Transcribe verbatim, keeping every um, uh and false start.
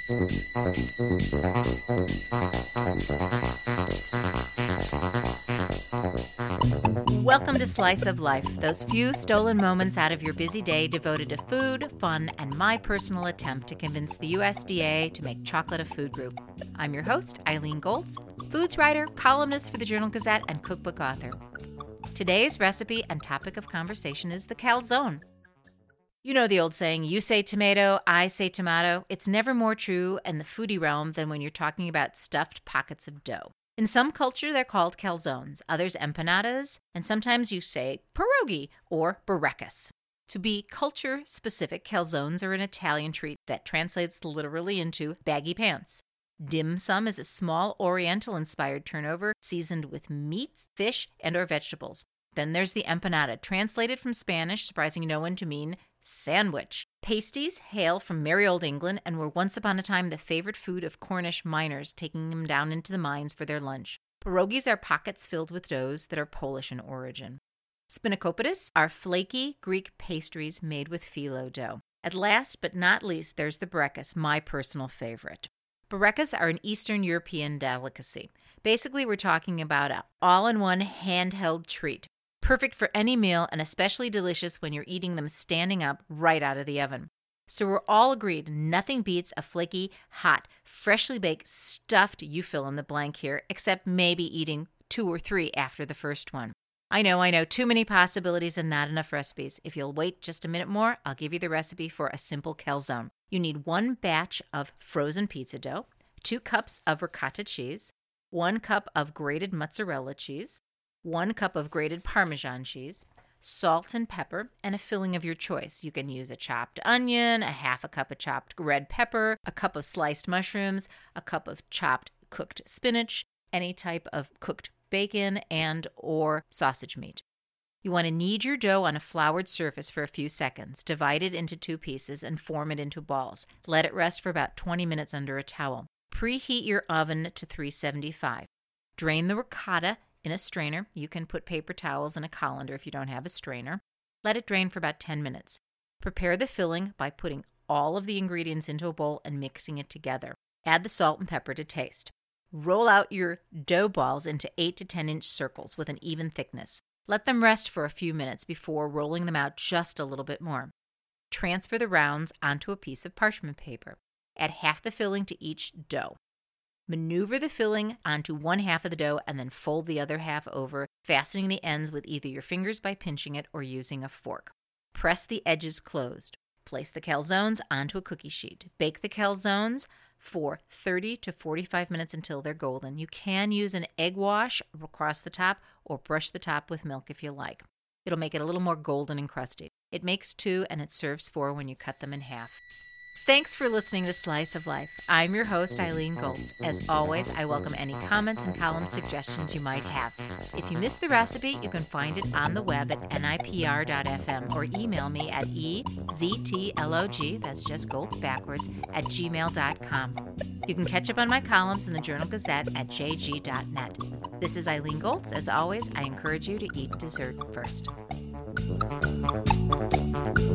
Welcome to Slice of Life, those few stolen moments out of your busy day devoted to food, fun, and my personal attempt to convince the U S D A to make chocolate a food group. I'm your host, Eileen Goltz, foods writer, columnist for the Journal-Gazette, and cookbook author. Today's recipe and topic of conversation is the calzone. You know the old saying, you say tomato, I say tomato. It's never more true in the foodie realm than when you're talking about stuffed pockets of dough. In some culture, they're called calzones, others empanadas, and sometimes you say pierogi or burekas. To be culture-specific, calzones are an Italian treat that translates literally into baggy pants. Dim sum is a small Oriental-inspired turnover seasoned with meat, fish, and or vegetables. Then there's the empanada, translated from Spanish, surprising no one, to mean sandwich. Pasties hail from merry old England and were once upon a time the favorite food of Cornish miners, taking them down into the mines for their lunch. Pierogis are pockets filled with doughs that are Polish in origin. Spanakopittas are flaky Greek pastries made with phyllo dough. At last but not least, there's the burekas, my personal favorite. Burekas are an Eastern European delicacy. Basically, we're talking about an all-in-one handheld treat. Perfect for any meal and especially delicious when you're eating them standing up right out of the oven. So we're all agreed nothing beats a flaky, hot, freshly baked, stuffed, you fill in the blank here, except maybe eating two or three after the first one. I know, I know, too many possibilities and not enough recipes. If you'll wait just a minute more, I'll give you the recipe for a simple calzone. You need one batch of frozen pizza dough, two cups of ricotta cheese, one cup of grated mozzarella cheese, one cup of grated Parmesan cheese, salt and pepper, and a filling of your choice. You can use a chopped onion, a half a cup of chopped red pepper, a cup of sliced mushrooms, a cup of chopped cooked spinach, any type of cooked bacon and or sausage meat. You want to knead your dough on a floured surface for a few seconds, divide it into two pieces, and form it into balls. Let it rest for about twenty minutes under a towel. Preheat your oven to three seventy-five. Drain the ricotta in a strainer. You can put paper towels and a colander if you don't have a strainer. Let it drain for about ten minutes. Prepare the filling by putting all of the ingredients into a bowl and mixing it together. Add the salt and pepper to taste. Roll out your dough balls into eight to ten inch circles with an even thickness. Let them rest for a few minutes before rolling them out just a little bit more. Transfer the rounds onto a piece of parchment paper. Add half the filling to each dough. Maneuver the filling onto one half of the dough and then fold the other half over, fastening the ends with either your fingers by pinching it or using a fork. Press the edges closed. Place the calzones onto a cookie sheet. Bake the calzones for thirty to forty-five minutes until they're golden. You can use an egg wash across the top or brush the top with milk if you like. It'll make it a little more golden and crusty. It makes two and it serves four when you cut them in half. Thanks for listening to Slice of Life. I'm your host, Eileen Goltz. As always, I welcome any comments and column suggestions you might have. If you missed the recipe, you can find it on the web at N I P R dot F M or email me at E Z T L O G, that's just Goltz backwards, at gmail dot com. You can catch up on my columns in the Journal-Gazette at J G dot net. This is Eileen Goltz. As always, I encourage you to eat dessert first.